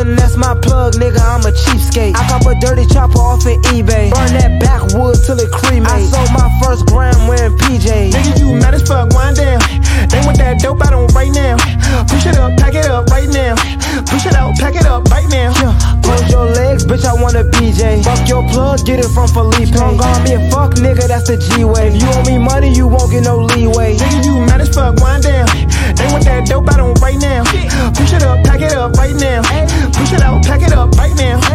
that's my plug, nigga, I'm a cheapskate. I cop a dirty chopper off of eBay. Burn that backwood till it cremate. I sold my first gram wearing PJs. Nigga, you mad as fuck, wind down. They want that dope, I don't right now. Push it up, pack it up right now. Push it out, pack it up right now. Close your legs, bitch, I want a BJ. Fuck your plug, get it from Felipe. Strong arm me a fuck, nigga, that's the G-way. You owe me money, you won't get no leeway. Nigga, you mad as fuck, wind down. They want that dope, I don't right now. Push it up, pack it up right now. Push it out, pack it up right now.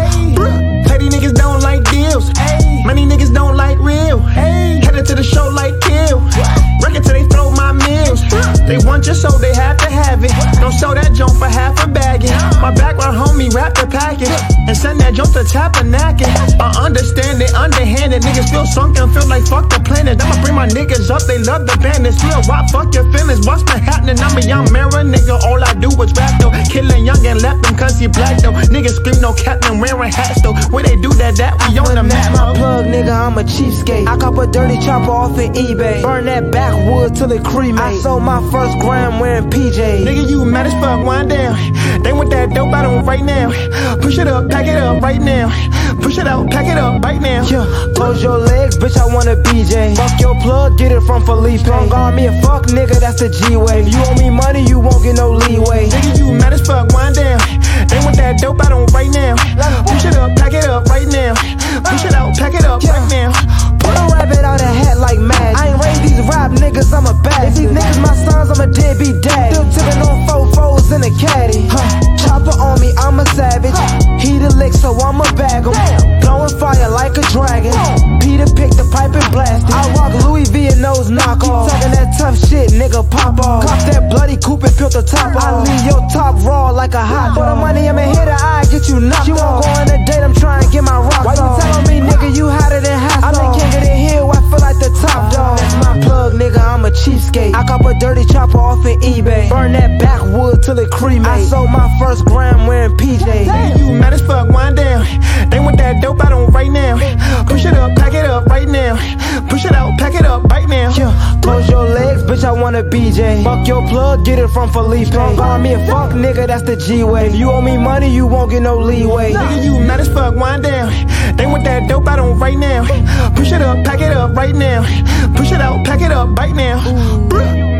Petty niggas don't like deals. Money niggas don't like real. Headed to the show like kill. Record till they throw my meals. They want your soul, they have to have it. Don't sell that junk for half a bagging. My background homie wrap the package and send that junk to Tabernacle. I understand it, underhanded. Niggas feel sunken, feel like fuck the planet. I'ma bring my niggas up, they love the bandits. Real wop, fuck your feelings. What's been happening? I'm a young mirror, nigga. All I do is rap though. Killing young and left him cause he black though. Niggas scream no captain wearing hats though. Where they do that, we on the map. That's my plug, nigga, I'm a cheapskate. I cop a dirty chopper off of eBay. Burn that backwood till it cremate. I sold my first gram wearing PJs. Nigga, you mad as fuck, wind down. They want that dope, I don't right now. Push it up, pack it up right now. Push it out, pack it up right now. Close your legs, bitch, I want a BJ. Fuck your plug, get it from Felipe. Strong arm me a fuck, nigga, that's the G-way. You owe me money, you won't get no leeway. Nigga, you mad as fuck, wind down. They want that dope, I don't right now. Push it up, pack it up right now. Push it out, pack it up right now. Put a rabbit out a hat like magic. I ain't raised these rap niggas, I'm a bad. If these niggas my sons, I'm a deadbeat dad. Still tipping on 4-4s in a caddy. Chopper on me, I'm a savage. He the lick, so I'ma bag him. Blowing fire like a dragon. Peter picked the pipe and blasted. I rock Louis V and nose knockoff. Talking that tough shit, nigga, pop off. Cop that bloody coupe and peel the top off. I leave your top raw like a hot dog. For the money, I'ma hit her eye, get you knocked off. She won't go on a date, I'm trying to get my rocks off. Why you telling me, nigga, you hotter than hot sauce? I'm the king of the hill, I feel like the top dog. That's my plug, nigga, I'm a cheapskate. I cop a dirty chopper off of eBay. Burn that backwood till it cremate. I sold my first gram wearing PJs. Nigga, you mad as fuck, wind down. They want that dope, I don't right now. Push it up, pack it up right now. Push it out, pack it up right now. Close your legs, bitch, I want a BJ. Fuck your plug, get it from Felipe. Strong arm me a fuck, nigga, that's the G-way. If you owe me money, you won't get no leeway. Nigga, you mad as fuck, wind down. They want that dope, I don't right now. Push it up, pack it up right now. Push it out, pack it up right now.